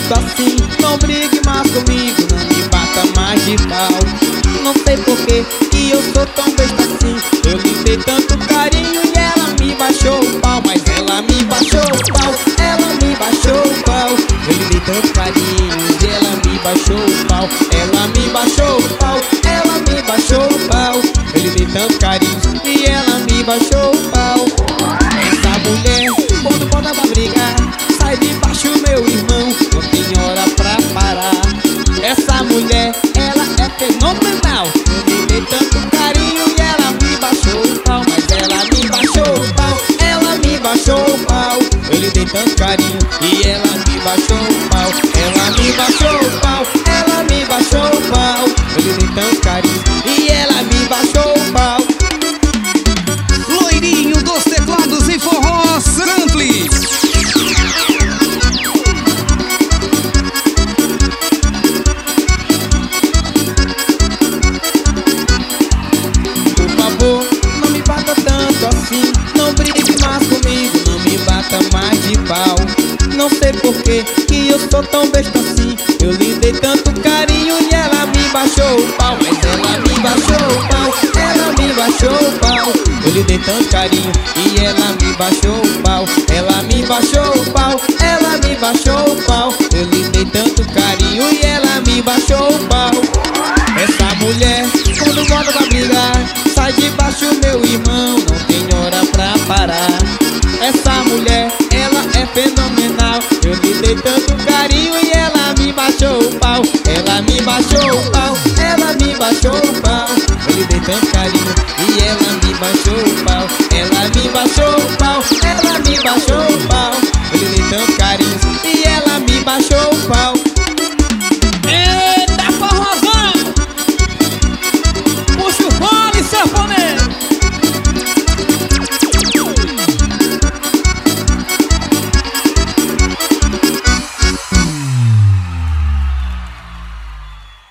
tanto assim. Não brigue mais comigo, não me bata mais de pau. Não sei porquê que eu sou tão besta assim. Eu lhe dei tanto carinho e ela me baixou o pau. Mas ela me baixou o pau, ela me baixou o pau. Eu lhe dei tanto carinho e ela me baixou o pau. Ela me baixou o pau, ela me baixou o pau. Eu lhe dei tanto carinho e ela me baixou o pau. Essa mulher, quando bota pra brigar, sai de baixo, meu irmão, não tem hora pra parar. Essa mulher, ela é fenomenal. Eu lhe dei tanto carinho e ela me baixou o pau. Mas ela me baixou o pau, ela me baixou o pau. Eu lhe dei tanto carinho e ela me baixou o pau. Ela me baixou o pau, ela me baixou o pau. Eu lhe dei tanto carinho e ela me baixou o pau. Loirinho dos teclados e forró, Sampli. Por favor, não me bata tanto assim. Não brigue mais comigo, não me bata mais de pau. Não sei porquê que eu sou tão besta assim. Eu lhe dei tanto carinho e ela me baixou o pau. Mas ela me baixou o pau, ela me baixou o pau. Eu lhe dei tanto carinho e ela me baixou o pau. Ela me baixou o pau, ela me baixou o pau. Eu lhe dei tanto carinho e ela me baixou o pau. Essa mulher, quando volta pra brigar, sai de baixo, meu irmão, não tem hora pra parar. Essa mulher, ela é fenomenal. Eu lhe dei tanto carinho e ela me baixou o pau. Ela me baixou o pau, ela me baixou o pau. Eu lhe dei tanto carinho e ela me baixou